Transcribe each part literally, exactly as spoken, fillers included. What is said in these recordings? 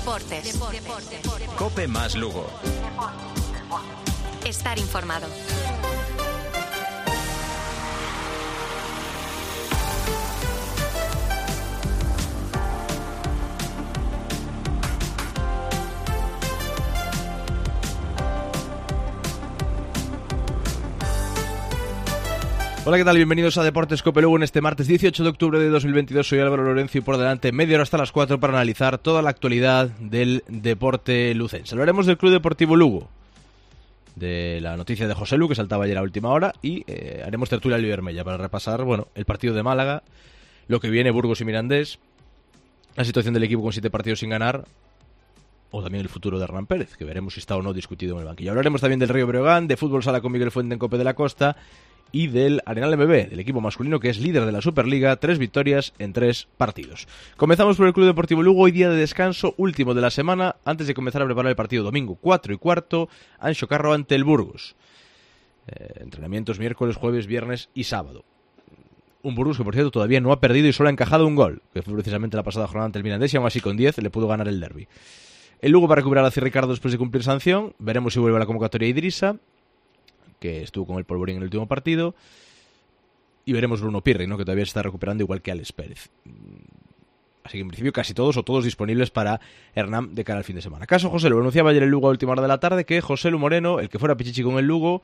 Deportes. Deportes. COPE más Lugo. Estar informado. Hola, ¿qué tal? Bienvenidos a Deportes COPE Lugo en este martes dieciocho de octubre de dos mil veintidós. Soy Álvaro Lorenzo y por delante media hora hasta las cuatro para analizar toda la actualidad del deporte lucense. Hablaremos del Club Deportivo Lugo, de la noticia de José Lu, que saltaba ayer a última hora, y eh, haremos tertulia Libermella para repasar, bueno, el partido de Málaga, lo que viene, Burgos y Mirandés, la situación del equipo con siete partidos sin ganar, o también el futuro de Hernán Pérez, que veremos si está o no discutido en el banquillo. Hablaremos también del Río Breogán, de fútbol sala con Miguel Fuente en Cope de la Costa, y del Arenal M B, del equipo masculino que es líder de la Superliga, tres victorias en tres partidos. Comenzamos por el Club Deportivo Lugo, hoy día de descanso, último de la semana, antes de comenzar a preparar el partido domingo, cuatro y cuarto, Anxo Carro ante el Burgos. Eh, entrenamientos miércoles, jueves, viernes y sábado. Un Burgos que, por cierto, todavía no ha perdido y solo ha encajado un gol, que fue precisamente la pasada jornada ante el Mirandés, y aún así con diez le pudo ganar el derbi. El Lugo va a recuperar a Cid Ricardo después de cumplir sanción, veremos si vuelve a la convocatoria Idrissa, que estuvo con el polvorín en el último partido, y veremos Bruno Pirri, ¿no?, que todavía se está recuperando, igual que Alex Pérez. Así que en principio casi todos o todos disponibles para Hernán de cara al fin de semana. Caso José Lu, anunciaba ayer el Lugo a última hora de la tarde que José Lu Moreno, el que fuera pichichi con el Lugo,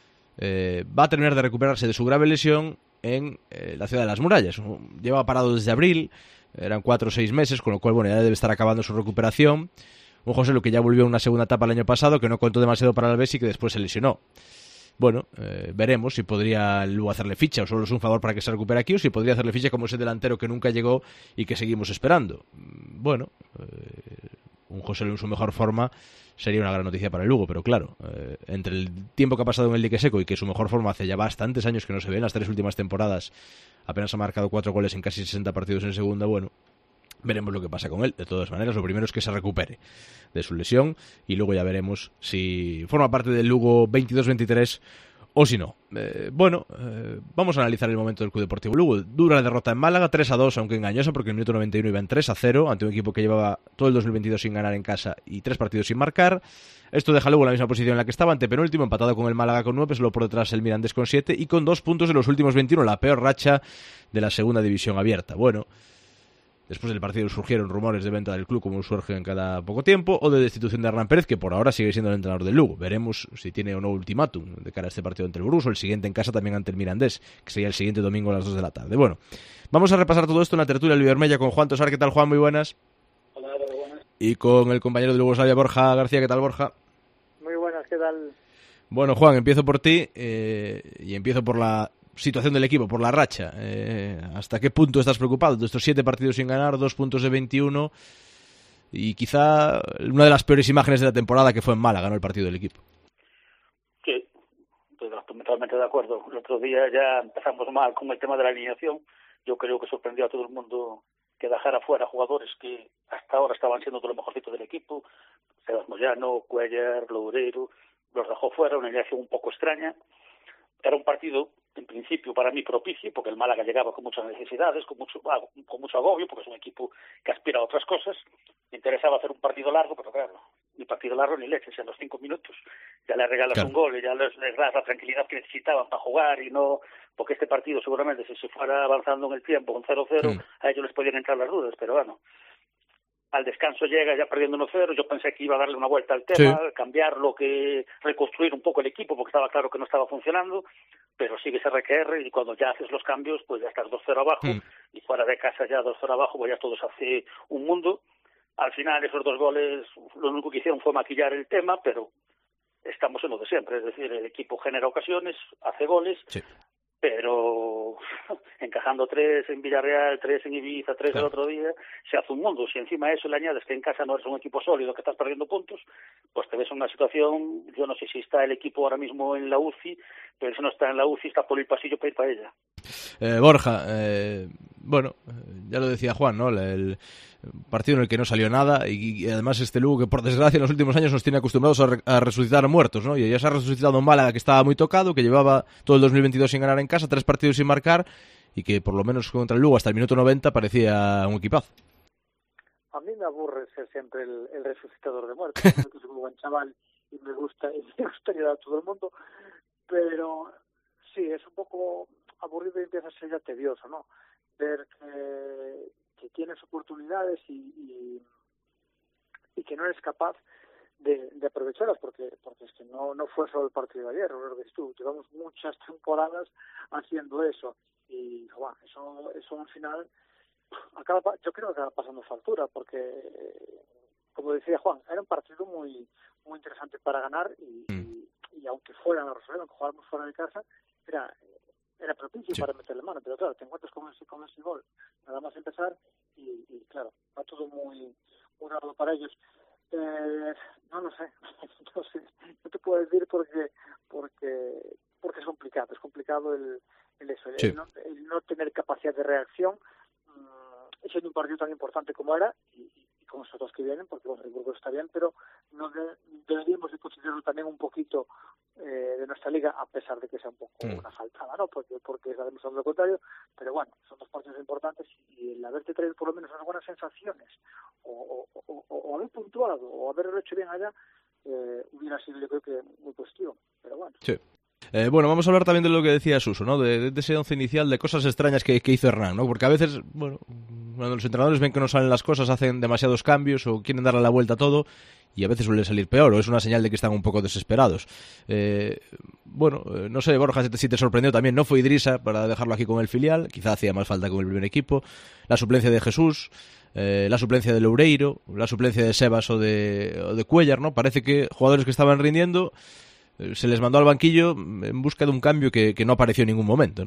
eh, va a terminar de recuperarse de su grave lesión en eh, la ciudad de las Murallas. Lleva parado desde abril, eran cuatro o seis meses, con lo cual bueno, ya debe estar acabando su recuperación. Un José Lu que ya volvió a una segunda etapa el año pasado, que no contó demasiado para el Alves y que después se lesionó. Bueno, eh, veremos si podría luego hacerle ficha o solo es un favor para que se recupere aquí, o si podría hacerle ficha como ese delantero que nunca llegó y que seguimos esperando. Bueno, eh, un José Lu en su mejor forma sería una gran noticia para el Lugo, pero claro, eh, entre el tiempo que ha pasado en el dique seco y que su mejor forma hace ya bastantes años que no se ve, en las tres últimas temporadas apenas ha marcado cuatro goles en casi sesenta partidos en segunda, bueno, veremos lo que pasa con él. De todas maneras, lo primero es que se recupere de su lesión y luego ya veremos si forma parte del Lugo veintidós veintitrés o si no. Eh, bueno, eh, vamos a analizar el momento del Club Deportivo Lugo. Dura la derrota en Málaga, tres a dos, aunque engañosa, porque en el minuto noventa y uno iban tres a cero ante un equipo que llevaba todo el dos mil veintidós sin ganar en casa y tres partidos sin marcar. Esto deja luego en la misma posición en la que estaba, ante penúltimo, empatado con el Málaga con nueve, solo por detrás el Mirandés con siete y con dos puntos de los últimos veintiuno, la peor racha de la segunda división abierta. Bueno, después del partido surgieron rumores de venta del club, como surgen cada poco tiempo, o de destitución de Hernán Pérez, que por ahora sigue siendo el entrenador del Lugo. Veremos si tiene o no ultimátum de cara a este partido ante el Burgos, o el siguiente en casa también ante el Mirandés, que sería el siguiente domingo a las dos de la tarde. Bueno, vamos a repasar todo esto en la tertulia Libermella con Juan Tosar. ¿Qué tal, Juan? Muy buenas. Hola, buenas. Y con el compañero de Yugoslavia, Borja García. ¿Qué tal, Borja? Muy buenas, ¿qué tal? Bueno, Juan, empiezo por ti eh, y empiezo por la situación del equipo, por la racha. Eh, ¿Hasta qué punto estás preocupado de estos siete partidos sin ganar, dos puntos de veintiuno y quizá una de las peores imágenes de la temporada, que fue en Málaga, ¿no?, el partido del equipo? Sí, estoy totalmente de acuerdo. El otro día ya empezamos mal con el tema de la alineación. Yo creo que sorprendió a todo el mundo que dejara fuera jugadores que hasta ahora estaban siendo de lo mejorcito del equipo. Sebas Moyano, Cuellar, Loureiro, los dejó fuera, una alineación un poco extraña. Era un partido, en principio, para mí propicio, porque el Málaga llegaba con muchas necesidades, con mucho con mucho agobio, porque es un equipo que aspira a otras cosas. Me interesaba hacer un partido largo, pero claro, ni partido largo ni leches, en los cinco minutos ya le regalas claro. un gol y ya les, les das la tranquilidad que necesitaban para jugar, y no, porque este partido seguramente si se fuera avanzando en el tiempo con cero cero, sí, a ellos les podían entrar las dudas, pero bueno, al descanso llega ya perdiendo uno cero, yo pensé que iba a darle una vuelta al tema, sí, cambiarlo, que reconstruir un poco el equipo, porque estaba claro que no estaba funcionando, pero sigue ese R Q R y cuando ya haces los cambios, pues ya estás dos cero abajo, mm. y fuera de casa ya dos cero abajo, pues ya todo se hace un mundo. Al final esos dos goles, lo único que hicieron fue maquillar el tema, pero estamos en lo de siempre, es decir, el equipo genera ocasiones, hace goles, sí, pero encajando tres en Villarreal, tres en Ibiza, tres claro. el otro día, se hace un mundo. Si encima a eso le añades que en casa no eres un equipo sólido, que estás perdiendo puntos, pues te ves en una situación, yo no sé si está el equipo ahora mismo en la U C I, pero si no está en la U C I está por el pasillo para ir para ella. Eh, Borja, eh, bueno, ya lo decía Juan, ¿no? El partido en el que no salió nada y, y además este Lugo que por desgracia en los últimos años nos tiene acostumbrados a, re, a resucitar muertos, ¿no? Y ya se ha resucitado un Málaga que estaba muy tocado, que llevaba todo el dos mil veintidós sin ganar en casa, tres partidos sin marcar y que por lo menos contra el Lugo hasta el minuto noventa parecía un equipazo. a mí me aburre ser siempre el, el resucitador de muertos. Yo que soy un buen chaval y me gusta y me gusta ayudar a todo el mundo, pero sí, es un poco aburrido y empieza a ser ya tedioso, ¿no? Ver que, que tienes oportunidades y, y, y que no eres capaz de, de aprovecharlas, porque porque es que no no fue solo el partido de ayer, lo ves tú, llevamos muchas temporadas haciendo eso y bueno, eso eso al final acaba, yo creo que acaba pasando factura, porque como decía Juan, era un partido muy muy interesante para ganar y, mm. y, y aunque fuera a Rosario, aunque jugáramos fuera de casa, era era propicio sí. para meterle mano, pero claro, te encuentras con ese, con ese gol nada más empezar y, y claro, va todo muy muy raro para ellos. Eh, no lo sé, no sé, no te puedo decir porque porque porque es complicado, es complicado el, el eso, el, sí. el, no, el no tener capacidad de reacción, mmm, siendo un partido tan importante como era y, y con esos dos que vienen, porque bueno, el Burgos está bien, pero no de, deberíamos de considerarlo también un poquito eh, de nuestra liga, a pesar de que sea un poco mm. una faltada, ¿no? Porque porque está demostrando lo contrario, pero bueno, son dos partidos importantes y el haberte traído por lo menos unas buenas sensaciones o, o, o, o haber puntuado o haberlo hecho bien allá eh, hubiera sido, yo creo que muy positivo, pero bueno. Sí. Eh, bueno, vamos a hablar también de lo que decía Suso, ¿no? De, de ese once inicial, de cosas extrañas que, que hizo Hernán, ¿no? Porque a veces, bueno, cuando los entrenadores ven que no salen las cosas, hacen demasiados cambios o quieren darle la vuelta a todo y a veces suele salir peor o es una señal de que están un poco desesperados. Eh, bueno, eh, no sé, Borja, si te, si te sorprendió también, no fue Idrissa para dejarlo aquí con el filial, quizá hacía más falta con el primer equipo, la suplencia de Jesús, eh, la suplencia de Loureiro, la suplencia de Sebas o de, o de Cuéllar, ¿no? Parece que jugadores que estaban rindiendo se les mandó al banquillo en busca de un cambio que, que no apareció en ningún momento, ¿no?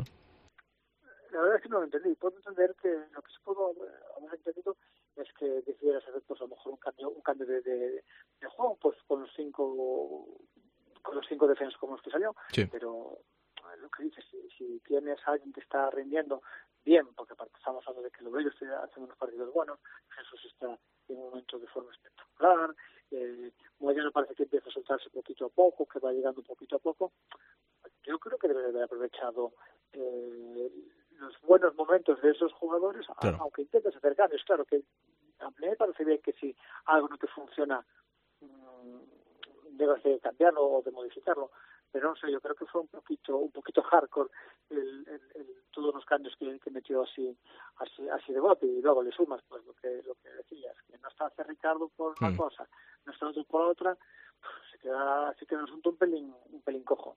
La verdad es que no lo entendí. Puedo entender que lo que se pudo haber entendido es que decidieras hacer, pues a lo mejor un cambio, un cambio de, de, de juego, pues con los cinco, con los cinco defensas como los que salió. Sí. Pero lo que dices, si, si tienes a alguien que está rindiendo bien, porque aparte estamos hablando de que Loureiro está haciendo unos partidos buenos, Jesús está en un momento de forma espectacular. Eh, Moyano parece que empieza a soltarse poquito a poco, que va llegando poquito a poco. Yo creo que debe de haber aprovechado eh, los buenos momentos de esos jugadores, claro. a, aunque intentes hacer cambios. Claro que a mí me parece bien que si algo no te funciona, mmm, debes de cambiarlo o de modificarlo. Pero no sé, yo creo que fue un poquito un poquito hardcore el, el, el, todos los cambios que, que metió así así así de bote, y luego le sumas pues lo que lo que decías, que no está hace Ricardo por una mm. cosa, no está otro por otra, pues se queda se queda el asunto un pelín un pelín cojo.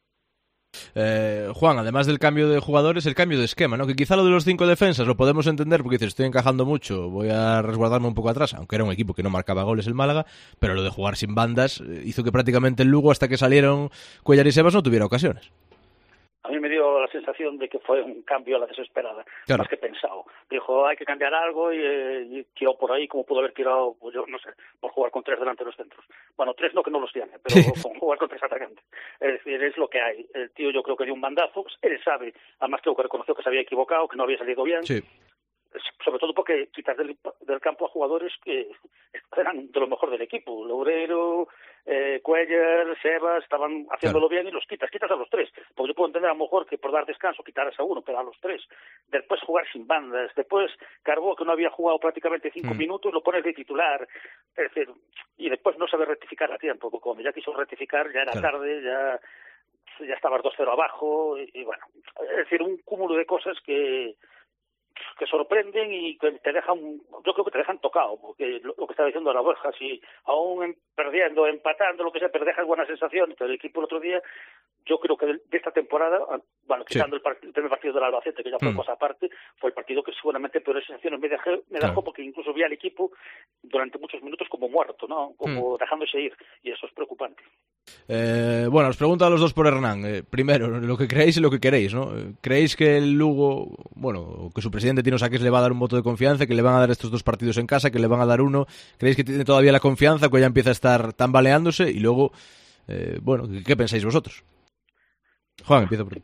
Eh, Juan, además del cambio de jugadores, el cambio de esquema, ¿no? Que quizá lo de los cinco defensas lo podemos entender porque dices, estoy encajando mucho, voy a resguardarme un poco atrás, aunque era un equipo que no marcaba goles el Málaga, pero lo de jugar sin bandas hizo que prácticamente el Lugo, hasta que salieron Cuéllar y Sebas, no tuviera ocasiones. A mí me dio la sensación de que fue un cambio a la desesperada, claro. más que pensado. Dijo, hay que cambiar algo y, eh, y tiró por ahí como pudo haber tirado, pues yo no sé, por jugar con tres delante de los centros. Bueno, tres no, que no los tiene, pero con jugar con tres atacantes. Es decir, es lo que hay. El tío yo creo que dio un bandazo, él sabe, además creo que reconoció que se había equivocado, que no había salido bien. Sí. Sobre todo porque quitas del, del campo a jugadores que eran de lo mejor del equipo. Loureiro, eh, Cuéllar, Sebas, estaban haciéndolo claro. bien y los quitas, quitas a los tres. Porque yo puedo entender a lo mejor que por dar descanso quitaras a uno, pero a los tres. Después jugar sin bandas, después Carbó, que no había jugado prácticamente cinco mm. minutos, lo pones de titular. Es decir, y después no sabe rectificar a tiempo, porque cuando ya quiso rectificar ya era claro. tarde, ya, ya estabas dos cero abajo, y, y bueno, es decir, un cúmulo de cosas que que sorprenden y que te dejan, yo creo que te dejan tocado, porque lo, lo que estaba diciendo la Borja, si aún perdiendo, empatando, lo que sea, pero dejas buena sensación, el equipo el otro día, yo creo que de, de esta temporada, bueno, quitando sí. el, part, el primer partido del Albacete, que ya fue mm. cosa aparte, fue el partido que seguramente peores sensaciones me dejó, me dejó claro. porque incluso vi al equipo durante muchos minutos como muerto, ¿no? Como mm. dejándose ir, y eso es preocupante. Eh, bueno, os pregunto a los dos por Hernán. Eh, primero, lo que creéis y lo que queréis, ¿no? ¿Creéis que el Lugo, bueno, que su presidente Tino Saqués le va a dar un voto de confianza, que le van a dar estos dos partidos en casa, que le van a dar uno? ¿Creéis que tiene todavía la confianza, que ya empieza a estar tambaleándose? Y luego, eh, bueno, ¿qué, ¿qué pensáis vosotros? Juan, empiezo por ti.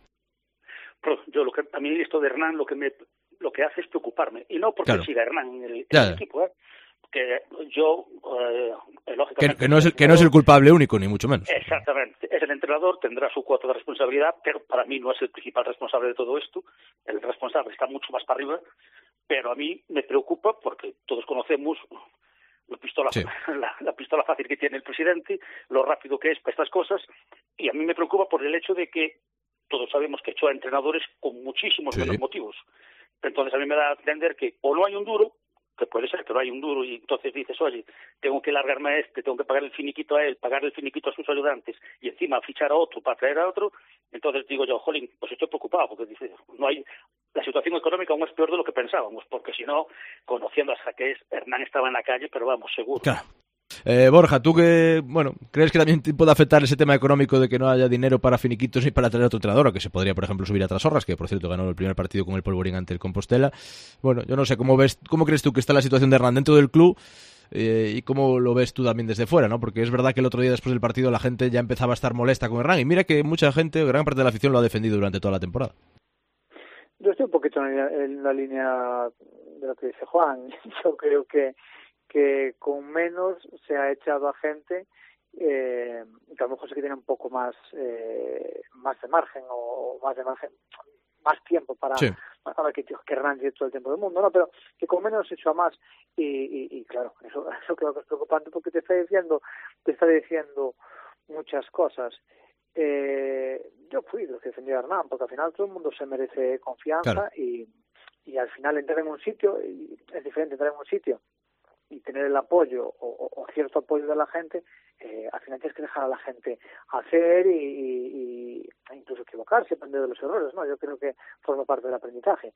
Yo, lo que, a mí esto de Hernán lo que me lo que hace es preocuparme. Y no porque claro. siga Hernán en el, en el equipo, ¿eh? Que yo, eh, lógicamente... Que, que, no es el, que no es el culpable único, ni mucho menos. Exactamente. Es el entrenador, tendrá su cuota de responsabilidad, pero para mí no es el principal responsable de todo esto. El responsable está mucho más para arriba, pero a mí me preocupa porque todos conocemos sí. la, la pistola fácil que tiene el presidente, lo rápido que es para estas cosas, y a mí me preocupa por el hecho de que todos sabemos que echó a entrenadores con muchísimos sí. menos motivos. Entonces a mí me da a entender que o no hay un duro, que puede ser que no hay un duro, y entonces dices, oye, tengo que largarme a este, tengo que pagar el finiquito a él, pagar el finiquito a sus ayudantes, y encima fichar a otro para traer a otro. Entonces digo yo, jolín, pues estoy preocupado, porque dice, no hay, la situación económica aún es peor de lo que pensábamos, porque si no, conociendo hasta que es, Hernán estaba en la calle, pero vamos, seguro. Claro. Eh, Borja, ¿tú que, bueno, crees que también te puede afectar ese tema económico de que no haya dinero para finiquitos ni para traer a otro entrenador, o que se podría, por ejemplo, subir a Trasorras, que por cierto ganó el primer partido con el Polvorín ante el Compostela? Bueno, yo no sé, ¿cómo ves, cómo crees tú que está la situación de Hernán dentro del club eh, y cómo lo ves tú también desde fuera, ¿no? Porque es verdad que el otro día después del partido la gente ya empezaba a estar molesta con Hernán, y mira que mucha gente, gran parte de la afición lo ha defendido durante toda la temporada. Yo estoy un poquito en la, en la línea de lo que dice Juan. Yo creo que que con menos se ha echado a gente eh, que a lo mejor sí que tiene un poco más eh, más de margen o más de margen, más tiempo para, sí. para que, que Hernán lleve todo el tiempo del mundo, ¿no? Pero que con menos se echa más y, y, y claro, eso, eso creo que es preocupante porque te está diciendo, te está diciendo muchas cosas. Eh, yo fui de los que defendió a Hernán, porque al final todo el mundo se merece confianza, claro. y, y al final entrar en un sitio, y es diferente entrar en un sitio y tener el apoyo o, o, o cierto apoyo de la gente, eh, al final tienes que dejar a la gente hacer y, y, y incluso equivocarse, aprender de los errores, ¿no? Yo creo que forma parte del aprendizaje.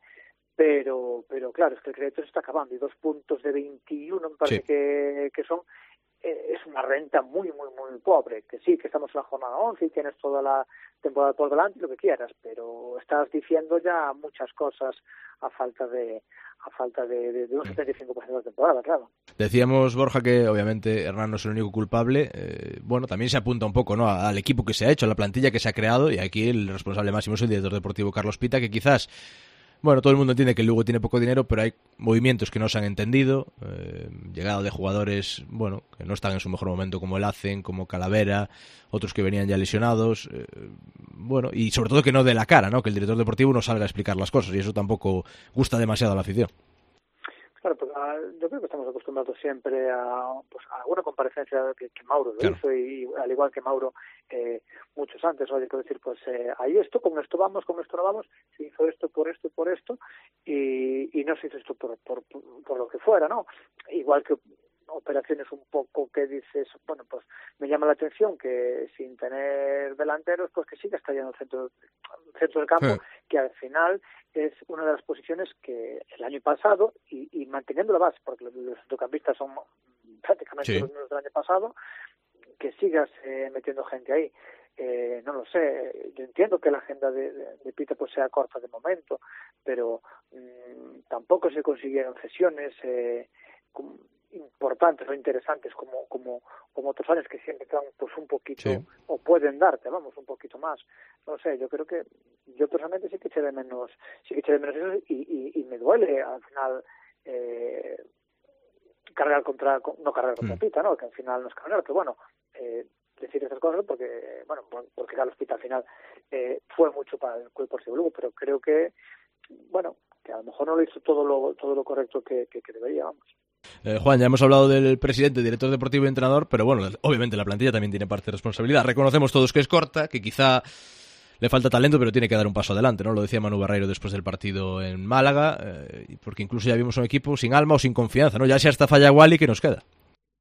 Pero pero claro, es que el crédito se está acabando y dos puntos de veintiuno me parece sí. que, que son, eh, es una renta muy, muy, muy pobre. Que sí, que estamos en la jornada once y tienes toda la temporada por delante y lo que quieras, pero estás diciendo ya muchas cosas a falta de a falta de, de, de un setenta y cinco por ciento de la temporada, claro. Decíamos, Borja, que obviamente Hernán no es el único culpable. Eh, bueno, también se apunta un poco, ¿no?, al equipo que se ha hecho, a la plantilla que se ha creado, y aquí el responsable máximo es el director deportivo Carlos Pita, que quizás, bueno, todo el mundo entiende que el Lugo tiene poco dinero, pero hay movimientos que no se han entendido, eh, llegado de jugadores, bueno, que no están en su mejor momento, como el Hacen, como Calavera, otros que venían ya lesionados, eh, bueno, y sobre todo que no dé la cara, ¿no?, que el director deportivo no salga a explicar las cosas, y eso tampoco gusta demasiado a la afición. Claro, pues yo creo que estamos acostumbrados siempre a, pues, a alguna comparecencia que, que Mauro lo claro. hizo, y, y al igual que Mauro eh, muchos antes, oye, quiero decir, pues eh, hay esto, con esto vamos, con esto no vamos, se hizo esto por esto y por esto, y, y no se hizo esto por, por, por, por lo que fuera, ¿no? Igual que operaciones un poco que dices, bueno, pues me llama la atención que sin tener delanteros, pues que siga estallando el centro, el centro del campo, sí. que al final es una de las posiciones que el año pasado, y, y manteniendo la base, porque los, los centrocampistas son prácticamente sí. los mismos del año pasado, que sigas eh, metiendo gente ahí. Eh, no lo sé, yo entiendo que la agenda de, de, de Pita pues sea corta de momento, pero mmm, tampoco se consiguieron cesiones eh, con, importantes o interesantes como como como otros años que siempre dan pues un poquito sí. o pueden darte, vamos, un poquito más. No sé, yo creo que yo personalmente sí que eché de menos, sí que eché de menos eso, y, y, y me duele al final eh, cargar contra, no cargar contra mm. Pita, ¿no? Que al final no es cargar, que bueno, eh, decir estas cosas porque, bueno, porque Carlos Pita al final eh, fue mucho para el Club Deportivo Lugo, pero creo que, bueno, que a lo mejor no lo hizo todo lo todo lo correcto que, que, que debería, vamos. Eh, Juan, ya hemos hablado del presidente, director deportivo y entrenador, pero bueno, obviamente la plantilla también tiene parte de responsabilidad. Reconocemos todos que es corta, que quizá le falta talento, pero tiene que dar un paso adelante, ¿no? Lo decía Manu Barreiro después del partido en Málaga, eh, porque incluso ya vimos un equipo sin alma o sin confianza, ¿no? Ya si hasta falla Wally, ¿qué nos queda?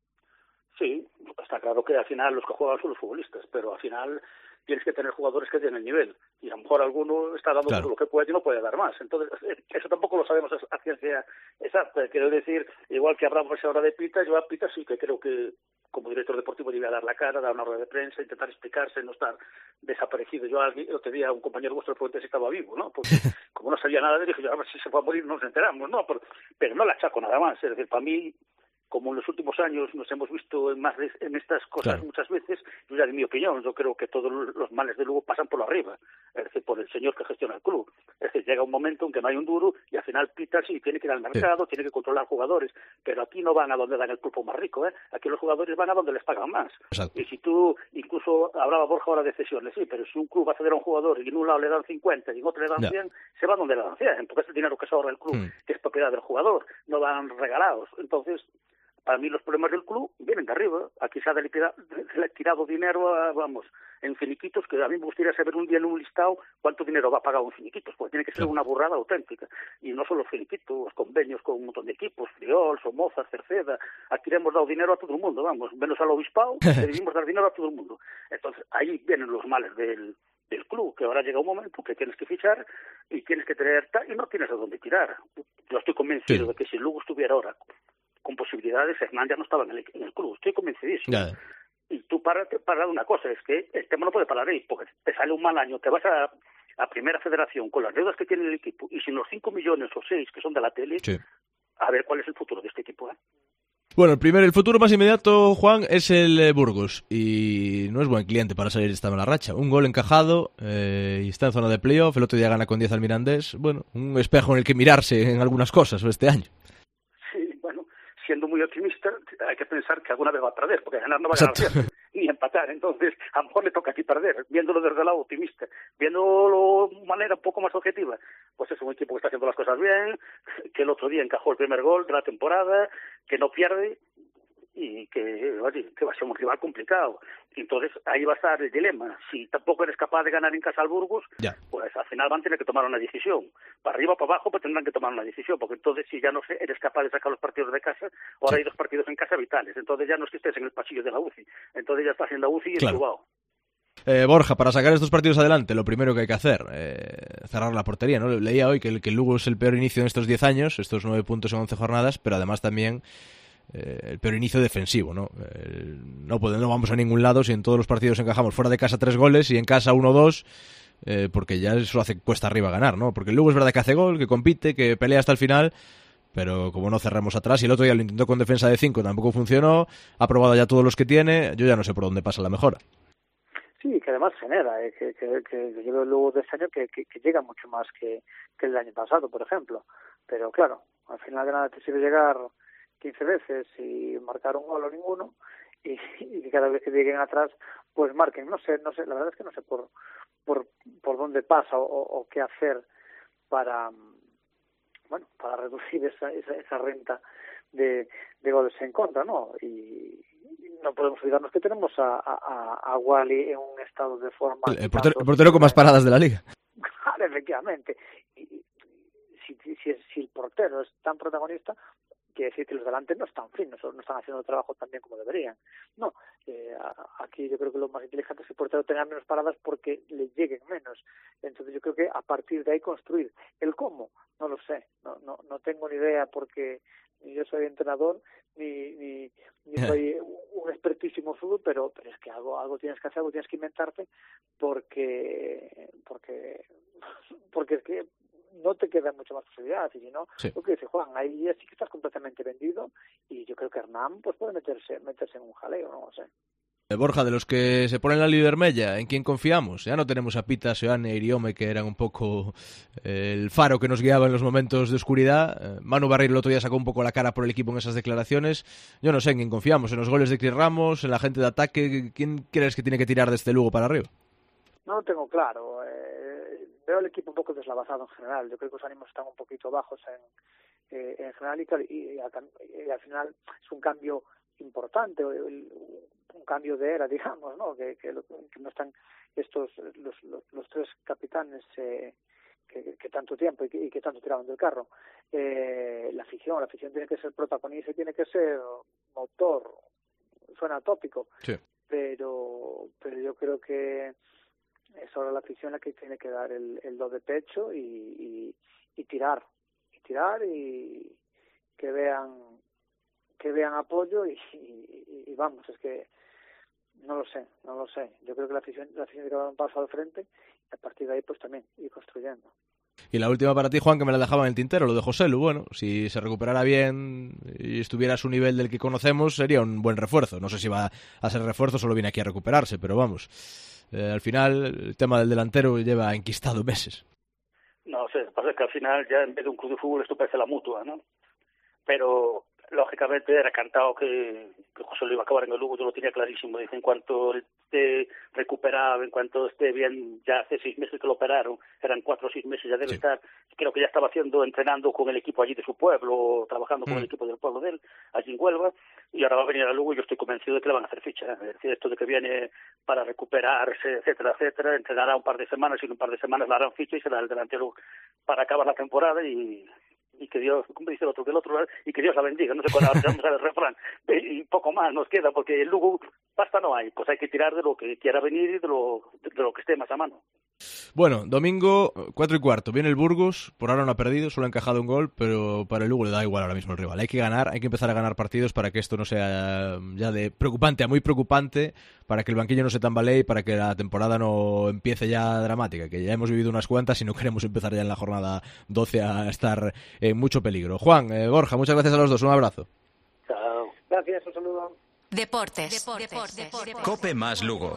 Sí, está claro que al final los que juegan son los futbolistas, pero al final tienes que tener jugadores que tienen nivel, y a lo mejor alguno está dando claro. todo lo que puede y no puede dar más. Entonces, eso tampoco lo sabemos a ciencia exacta. Quiero decir, igual que hablamos ahora de Pita, yo a Pita sí que creo que como director deportivo debía dar la cara, dar una rueda de prensa, intentar explicarse, no estar desaparecido. Yo el otro día a un compañero vuestro le pregunté si estaba vivo, ¿no? Porque como no sabía nada, le dije yo, a ver si se va a morir, nos enteramos, ¿no? Pero, pero no la achaco nada más. Es decir, para mí, como en los últimos años nos hemos visto en más de, en estas cosas claro. muchas veces, yo ya de mi opinión, yo creo que todos los males de Lugo pasan por lo arriba, es decir, por el señor que gestiona el club. Es decir, llega un momento en que no hay un duro y al final Pita sí tiene que ir al mercado, sí. tiene que controlar jugadores, pero aquí no van a donde dan el pulpo más rico, ¿eh? Aquí los jugadores van a donde les pagan más. Exacto. Y si tú, incluso hablaba Borja ahora de cesiones, sí, pero si un club va a ceder a un jugador y en un lado le dan cincuenta y en otro le dan cien, se va donde le dan cien, porque es el dinero que se ahorra el club, mm. que es propiedad del jugador, no van regalados. Entonces, para mí los problemas del club vienen de arriba. Aquí se ha liquidado, se le ha tirado dinero, a, vamos, en finiquitos, que a mí me gustaría saber un día en un listado cuánto dinero va a pagar un finiquitos, porque tiene que ser una burrada auténtica. Y no solo finiquitos, convenios con un montón de equipos, Friol, Somoza, Cerceda. Aquí le hemos dado dinero a todo el mundo, vamos, menos al obispado, le debimos dar dinero a todo el mundo. Entonces, ahí vienen los males del, del club, que ahora llega un momento que tienes que fichar y tienes que tener y no tienes a dónde tirar. Yo estoy convencido sí. de que si Lugo estuviera ahora con posibilidades, Hernán ya no estaba en el, en el club, estoy convencidísimo. Ya. Y tú para, para una cosa, es que el tema no puede parar ahí, porque te sale un mal año, te vas a, a Primera Federación con las deudas que tiene el equipo, y sin los cinco millones o seis que son de la tele, sí. a ver cuál es el futuro de este equipo, ¿eh? Bueno, el primer, el futuro más inmediato, Juan, es el eh, Burgos, y no es buen cliente para salir de esta mala racha. Un gol encajado, eh, y está en zona de playoff, el otro día gana con diez al Mirandés. Bueno, un espejo en el que mirarse en algunas cosas este año. Sí, bueno, siendo muy optimista, hay que pensar que alguna vez va a perder, porque ganar no va a ganar siempre, ni empatar. Entonces, a lo mejor le toca aquí perder, viéndolo desde el lado optimista. Viéndolo de manera un poco más objetiva, pues es un equipo que está haciendo las cosas bien, que el otro día encajó el primer gol de la temporada, que no pierde y que, oye, que va a ser un rival complicado. Entonces, ahí va a estar el dilema. Si tampoco eres capaz de ganar en casa al Burgos, ya. pues al final van a tener que tomar una decisión. Para arriba o para abajo, pues tendrán que tomar una decisión, porque entonces si ya no sé, eres capaz de sacar los partidos de casa, ahora sí. hay dos partidos en casa vitales. Entonces ya no es que estés en el pasillo de la U C I, entonces ya estás en la U C I y claro. entubado. Eh, Borja, para sacar estos partidos adelante, lo primero que hay que hacer, eh, cerrar la portería, ¿no? Leía hoy que el, que el Lugo es el peor inicio en estos diez años, estos nueve puntos en once jornadas, pero además también eh, el peor inicio defensivo, ¿no? Eh, no, pues, no vamos a ningún lado si en todos los partidos encajamos fuera de casa tres goles y en casa uno o dos, eh, porque ya eso hace cuesta arriba ganar, ¿no? Porque el Lugo es verdad que hace gol, que compite, que pelea hasta el final, pero como no cerramos atrás, y el otro día lo intentó con defensa de cinco, tampoco funcionó, ha probado ya todos los que tiene, yo ya no sé por dónde pasa la mejora. Sí, que además genera, eh, que, que, que yo veo luego de este año que, que, que llega mucho más que, que el año pasado, por ejemplo. Pero claro, al final de nada te sirve llegar quince veces y marcar un gol o ninguno, y, y que cada vez que lleguen atrás, pues marquen. No sé, no sé, la verdad es que no sé por por, por dónde pasa o, o qué hacer para, bueno, para reducir esa, esa, esa renta de, de goles en contra, ¿no? Y no podemos olvidarnos que tenemos a, a, a Wally en un estado de forma... El portero, el portero con más paradas de la liga. Claro, efectivamente. Y, si, si, si el portero es tan protagonista, quiere decir que los delantes no están finos, no están haciendo el trabajo tan bien como deberían. No, eh, aquí yo creo que lo más inteligente es que el portero tenga menos paradas porque le lleguen menos. Entonces yo creo que a partir de ahí construir. ¿El cómo? No lo sé, no, no, no tengo ni idea porque ni yo soy entrenador ni, ni, ni soy un expertísimo fútbol, pero, pero es que algo, algo tienes que hacer, algo tienes que inventarte porque, porque, porque es que no te quedan mucho más posibilidades, y si no, sí. lo que dice Juan, ahí ya sí que estás completamente vendido, y yo creo que Hernán pues puede meterse meterse en un jaleo, no lo sé. Borja, de los que se ponen la líder mella, ¿en quién confiamos? Ya no tenemos a Pita, Seoane e Iriome, que eran un poco eh, el faro que nos guiaba en los momentos de oscuridad. Eh, Manu Barreiro el otro día sacó un poco la cara por el equipo en esas declaraciones. Yo no sé en quién confiamos, en los goles de Cris Ramos, en la gente de ataque. ¿Quién crees que tiene que tirar de este Lugo para arriba? No lo tengo claro. Eh, veo el equipo un poco deslavazado en general. Yo creo que los ánimos están un poquito bajos en, eh, en general y, y, y, al, y al final es un cambio importante, el, un cambio de era, digamos, ¿no? Que, que, que no están estos los, los, los tres capitanes eh, que, que tanto tiempo y que, y que tanto tiraban del carro. Eh, la afición, la afición tiene que ser protagonista y tiene que ser motor. Suena tópico, sí. pero pero yo creo que es ahora la afición la que tiene que dar el, el do de pecho y, y, y tirar, y tirar y que vean que vean apoyo y, y, y vamos, es que no lo sé, no lo sé. Yo creo que la afición, la afición tiene que dar un paso al frente y a partir de ahí pues también ir construyendo. Y la última para ti, Juan, que me la dejaba en el tintero, lo de Joselu. Bueno, si se recuperara bien y estuviera a su nivel del que conocemos, sería un buen refuerzo. No sé si va a ser refuerzo, solo viene aquí a recuperarse, pero vamos, eh, al final el tema del delantero lleva enquistado meses. No sé, pasa que al final ya en vez de un club de fútbol esto parece la Mutua, ¿no? Pero lógicamente era cantado que, que José lo iba a acabar en el Lugo, yo lo tenía clarísimo. Dice, en cuanto esté recuperado, en cuanto esté bien, ya hace seis meses que lo operaron, eran cuatro o seis meses, ya debe sí. estar, creo que ya estaba haciendo, entrenando con el equipo allí de su pueblo, trabajando con mm. el equipo del pueblo de él, allí en Huelva, y ahora va a venir a Lugo y yo estoy convencido de que le van a hacer ficha. ¿eh? Es decir, esto de que viene para recuperarse, etcétera, etcétera, entrenará un par de semanas y en un par de semanas le harán ficha y será el delantero para acabar la temporada y... y que Dios, como dice el otro, que el otro, y que Dios la bendiga, no sé cuándo vamos a el refrán, y poco más nos queda, porque el Lugo pasta no hay, pues hay que tirar de lo que quiera venir y de lo, de lo que esté más a mano. Bueno, domingo, cuatro y cuarto, viene el Burgos, por ahora no ha perdido, solo ha encajado un gol, pero para el Lugo le da igual ahora mismo el rival, hay que ganar, hay que empezar a ganar partidos para que esto no sea ya de preocupante a muy preocupante, para que el banquillo no se tambalee y para que la temporada no empiece ya dramática, que ya hemos vivido unas cuantas y no queremos empezar ya en la jornada doce a estar en mucho peligro. Juan, eh, Borja, muchas gracias a los dos, un abrazo. Chao. Gracias, un saludo. Deportes. Deportes. Deportes. Deportes. Cope más Lugo.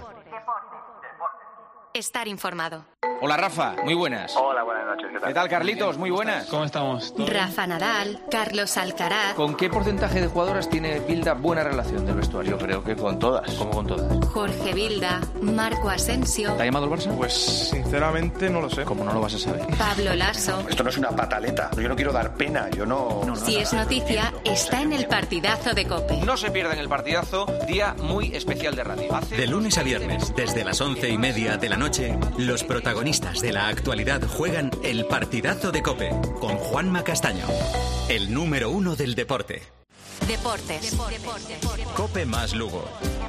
Estar informado. Hola Rafa, muy buenas. Hola, buenas noches. ¿Qué tal? ¿Qué tal Carlitos? Muy buenas. ¿Cómo estamos? Rafa Nadal, Carlos Alcaraz. ¿Con qué porcentaje de jugadoras tiene Bilda buena relación del vestuario? Yo creo que con todas. ¿Cómo con todas? Jorge Vilda, Marco Asensio. ¿Te ha llamado el Barça? Pues sinceramente no lo sé. ¿Cómo no lo vas a saber? Pablo Lasso. Esto no es una pataleta. Yo no quiero dar pena. Yo no... no, no si es noticia, está en el partidazo de COPE. No se pierdan el partidazo, día muy especial de radio. Hace... De lunes a viernes, desde las once y media de la noche, los protagonistas de la actualidad juegan el partidazo de COPE con Juanma Castaño, el número uno del deporte. Deportes. Deportes. COPE más Lugo.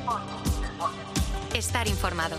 Estar informado.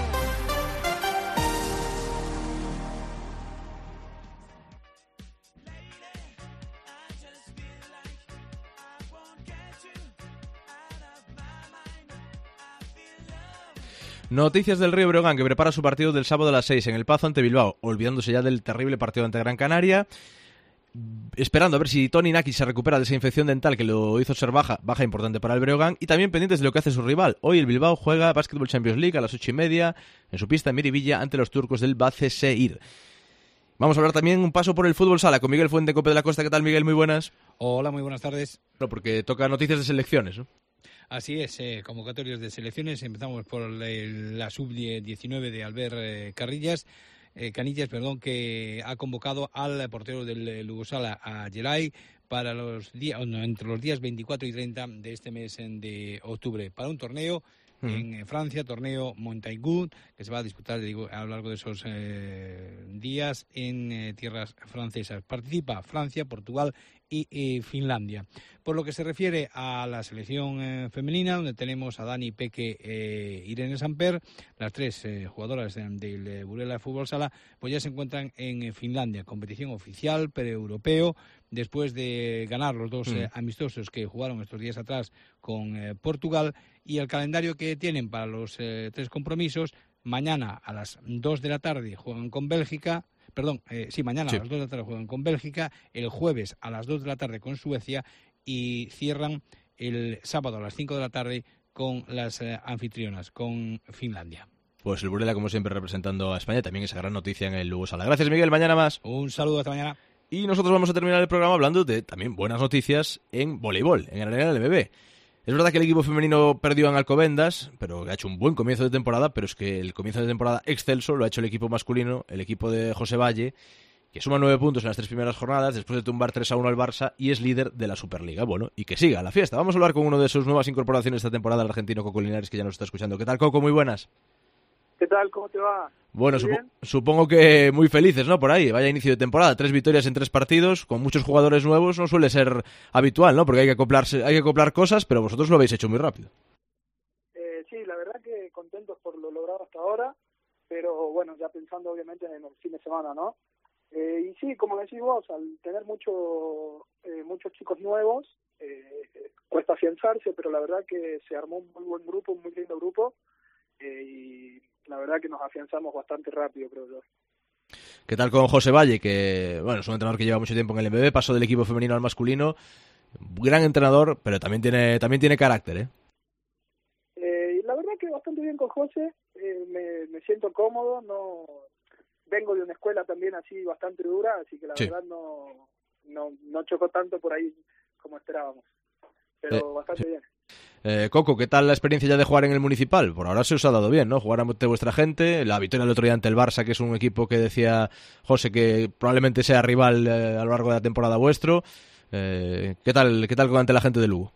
Noticias del Río Breogán, que prepara su partido del sábado a las seis en el Pazo ante Bilbao, olvidándose ya del terrible partido ante Gran Canaria, esperando a ver si Toni Naki se recupera de esa infección dental que lo hizo ser baja, baja importante para el Breogán, y también pendientes de lo que hace su rival. Hoy el Bilbao juega Basketball Champions League a las ocho y media en su pista en Miribilla ante los turcos del Basaksehir. Vamos a hablar también un paso por el fútbol sala con Miguel Fuente, Cope de la Costa. ¿Qué tal, Miguel? Muy buenas. Hola, muy buenas tardes. No, porque toca noticias de selecciones, ¿no? Así es, eh, convocatorias de selecciones. Empezamos por el, la sub diecinueve de Albert eh, Carrillas, eh, Canillas, perdón, que ha convocado al portero del Lugosala, a Geray, para los días, no, entre los días veinticuatro y treinta de este mes de octubre, para un torneo mm. en Francia, torneo Montaigu, que se va a disputar, digo, a lo largo de esos eh, días en eh, tierras francesas. Participa Francia, Portugal y eh, Finlandia. Por lo que se refiere a la selección eh, femenina, donde tenemos a Dani Peque e eh, Irene Samper, las tres eh, jugadoras del de, de Burela Fútbol Sala, pues ya se encuentran en eh, Finlandia, competición oficial, pre-europeo, después de ganar los dos mm. eh, amistosos que jugaron estos días atrás con eh, Portugal, y el calendario que tienen para los eh, tres compromisos: mañana a las dos de la tarde juegan con Bélgica, Perdón, eh, sí, mañana sí. a las dos de la tarde juegan con Bélgica, el jueves a las dos de la tarde con Suecia y cierran el sábado a las cinco de la tarde con las eh, anfitrionas, con Finlandia. Pues el Burela, como siempre, representando a España, también esa gran noticia en el Lugo Sala. Gracias, Miguel, mañana más. Un saludo, hasta mañana. Y nosotros vamos a terminar el programa hablando de también buenas noticias en voleibol, en Granada L M B. Es verdad que el equipo femenino perdió en Alcobendas, pero ha hecho un buen comienzo de temporada, pero es que el comienzo de temporada excelso lo ha hecho el equipo masculino, el equipo de José Valle, que suma nueve puntos en las tres primeras jornadas, después de tumbar tres a uno al Barça, y es líder de la Superliga. Bueno, y que siga la fiesta. Vamos a hablar con uno de sus nuevas incorporaciones esta temporada, el argentino Coco Linares, que ya nos está escuchando. ¿Qué tal, Coco? Muy buenas. ¿Qué tal? ¿Cómo te va? Bueno, supo- supongo que muy felices, ¿no? Por ahí, vaya inicio de temporada, tres victorias en tres partidos, con muchos jugadores nuevos, no suele ser habitual, ¿no? Porque hay que acoplarse, hay que acoplar cosas, pero vosotros lo habéis hecho muy rápido. Eh, sí, la verdad que contentos por lo logrado hasta ahora, pero bueno, ya pensando obviamente en el fin de semana, ¿no? Eh, y sí, como decís vos, al tener mucho, eh, muchos chicos nuevos, eh, cuesta afianzarse, pero la verdad que se armó un muy buen grupo, un muy lindo grupo, eh, y la verdad que nos afianzamos bastante rápido, creo yo. ¿Qué tal con José Valle? Que, bueno, es un entrenador que lleva mucho tiempo en el M B, pasó del equipo femenino al masculino, gran entrenador, pero también tiene también tiene carácter, ¿eh? Eh, la verdad que bastante bien con José, eh, me, me siento cómodo, no vengo de una escuela también así bastante dura, así que la sí. verdad no, no no chocó tanto por ahí como esperábamos, pero eh, bastante sí. bien. Eh, Coco, ¿qué tal la experiencia ya de jugar en el Municipal? Por ahora se os ha dado bien, ¿no? Jugar ante vuestra gente, la victoria el otro día ante el Barça, que es un equipo que decía José que probablemente sea rival eh, a lo largo de la temporada vuestro. Eh, ¿qué tal qué tal ante la gente de Lugo?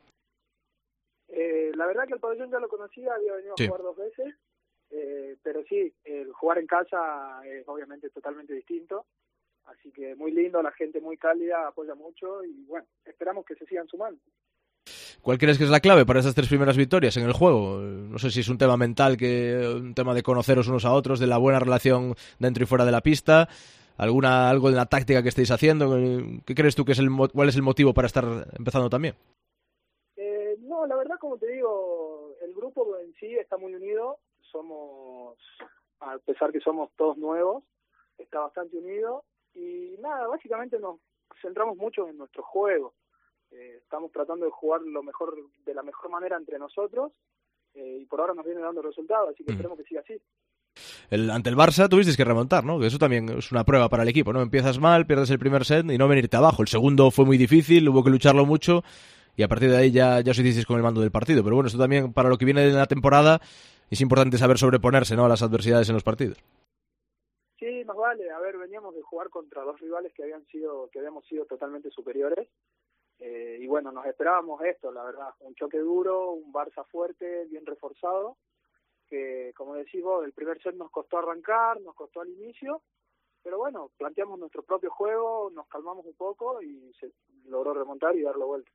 Eh, la verdad que el pabellón ya lo conocía, había venido Sí. a jugar dos veces, eh, pero sí, el jugar en casa es obviamente totalmente distinto, así que muy lindo, la gente muy cálida, apoya mucho y bueno, esperamos que se sigan sumando. ¿Cuál crees que es la clave para estas tres primeras victorias en el juego? No sé si es un tema mental, que un tema de conoceros unos a otros, de la buena relación dentro y fuera de la pista, alguna algo de la táctica que estáis haciendo. ¿Qué crees tú que es el cuál es el motivo para estar empezando también? Eh, no, la verdad, como te digo, el grupo en sí está muy unido, somos, a pesar que somos todos nuevos, está bastante unido y nada, básicamente nos centramos mucho en nuestro juego. Eh, estamos tratando de jugar lo mejor de la mejor manera entre nosotros eh, y por ahora nos viene dando resultados, así que mm. esperemos que siga así. El, ante el Barça tuvisteis que remontar, ¿no? Que eso también es una prueba para el equipo, ¿no? Empiezas mal, pierdes el primer set y no venirte abajo. El segundo fue muy difícil, hubo que lucharlo mucho y a partir de ahí ya, ya os hicisteis con el mando del partido. Pero bueno, esto también para lo que viene de la temporada es importante saber sobreponerse, ¿no? A las adversidades en los partidos. Sí, más vale. A ver, veníamos de jugar contra dos rivales que habían sido, que habíamos sido totalmente superiores. Eh, y bueno, nos esperábamos esto, la verdad, un choque duro, un Barça fuerte, bien reforzado, que como decís vos, el primer set nos costó arrancar, nos costó al inicio, pero bueno, planteamos nuestro propio juego, nos calmamos un poco y se logró remontar y darlo vuelta.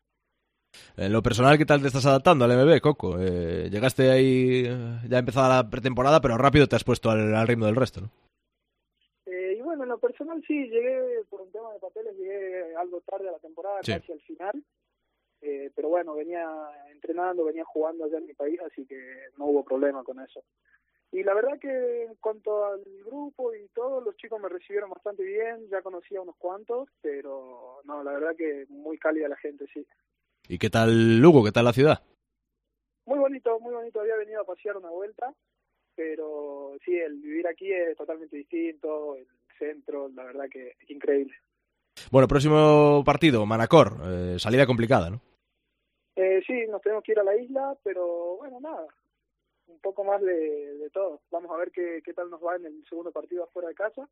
En lo personal, ¿qué tal te estás adaptando al M B, Coco? Eh, llegaste ahí, ya empezada la pretemporada, pero rápido te has puesto al, al ritmo del resto, ¿no? Eh, y bueno, en lo personal sí, llegué por un tema de papeles, llegué algo tarde a la temporada, sí. casi al final, eh, pero bueno, venía entrenando, venía jugando allá en mi país, así que no hubo problema con eso. Y la verdad que en cuanto al grupo y todo, los chicos me recibieron bastante bien, ya conocía unos cuantos, pero no, la verdad que muy cálida la gente, sí. ¿Y qué tal Lugo? ¿Qué tal la ciudad? Muy bonito, muy bonito, había venido a pasear una vuelta, pero sí, el vivir aquí es totalmente distinto, el centro, la verdad que es increíble. Bueno, próximo partido, Manacor, eh, salida complicada, ¿no? Eh, sí, nos tenemos que ir a la isla, pero bueno, nada, un poco más de, de todo. Vamos a ver qué, qué tal nos va en el segundo partido afuera de casa.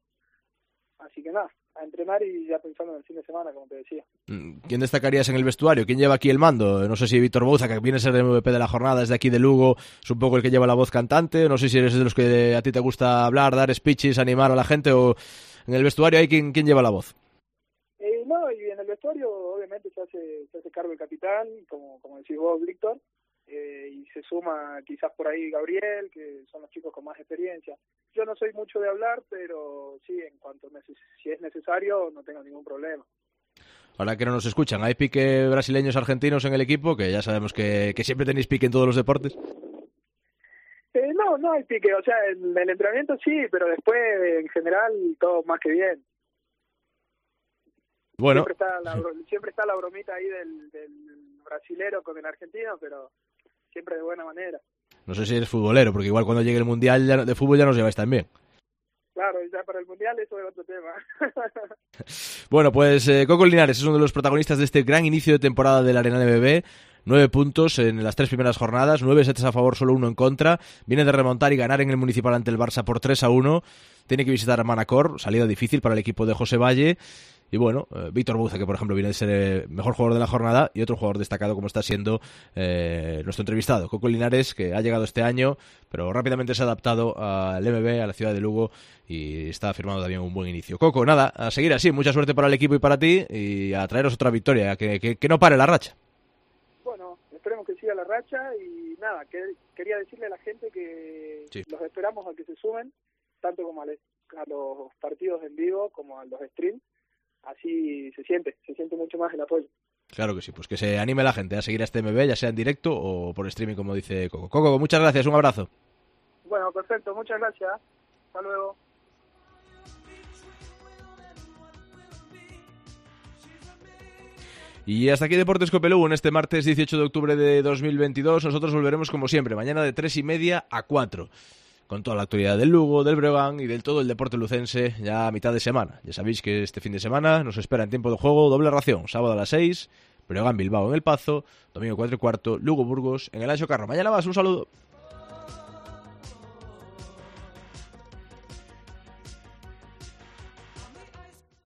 Así que nada, a entrenar y ya pensando en el fin de semana, como te decía. ¿Quién destacarías en el vestuario? ¿Quién lleva aquí el mando? No sé si Víctor Bouza, que viene a ser el M V P de la jornada, es de aquí de Lugo, es un poco el que lleva la voz cantante. No sé si eres de los que a ti te gusta hablar, dar speeches, animar a la gente, o en el vestuario hay quien, ¿quién lleva la voz? Eh, no, y en el vestuario obviamente se hace, se hace cargo el capitán, como, como decís vos, Víctor. Eh, y se suma quizás por ahí Gabriel, que son los chicos con más experiencia. Yo no soy mucho de hablar, pero sí, en cuanto neces- si es necesario, no tengo ningún problema. Ahora que no nos escuchan, ¿hay pique brasileños argentinos en el equipo? Que ya sabemos que, que siempre tenéis pique en todos los deportes. Eh, no, no hay pique, o sea, en el entrenamiento sí, pero después en general todo más que bien. Bueno. Siempre está la, siempre está la bromita ahí del, del brasilero con el argentino, pero siempre de buena manera. No sé si eres futbolero, porque igual cuando llegue el Mundial ya, de fútbol ya nos lleváis también. Claro, ya para el Mundial eso es otro tema. Bueno, pues eh, Coco Linares es uno de los protagonistas de este gran inicio de temporada de la Arena N B B. Nueve puntos en las tres primeras jornadas, nueve sets a favor, solo uno en contra. Viene de remontar y ganar en el Municipal ante el Barça por tres a uno. Tiene que visitar a Manacor, salida difícil para el equipo de José Valle. Y bueno, eh, Víctor Bouza, que por ejemplo viene de ser el mejor jugador de la jornada, y otro jugador destacado como está siendo eh, nuestro entrevistado, Coco Linares, que ha llegado este año, pero rápidamente se ha adaptado al M B, a la ciudad de Lugo, y está firmando también un buen inicio. Coco, nada, a seguir así, mucha suerte para el equipo y para ti, y a traeros otra victoria, que, que, que no pare la racha. Bueno, esperemos que siga la racha, y nada, que, quería decirle a la gente que sí. Los esperamos a que se sumen, tanto como a, le, a los partidos en vivo como a los streams. Así se siente, se siente mucho más el apoyo. Claro que sí, pues que se anime la gente a seguir a este M B, ya sea en directo o por streaming, como dice Coco. Coco, muchas gracias, un abrazo. Bueno, perfecto, muchas gracias. Hasta luego. Y hasta aquí Deportes Copelugo en este martes dieciocho de octubre de dos mil veintidós. Nosotros volveremos como siempre, mañana de tres y media a cuatro. Con toda la actualidad del Lugo, del Breogán y del todo el deporte lucense ya a mitad de semana. Ya sabéis que este fin de semana nos espera en tiempo de juego doble ración, sábado a las seis, Breogán Bilbao en el Pazo, domingo cuatro y cuarto, Lugo Burgos en el Anxo Carro. Mañana más, un saludo.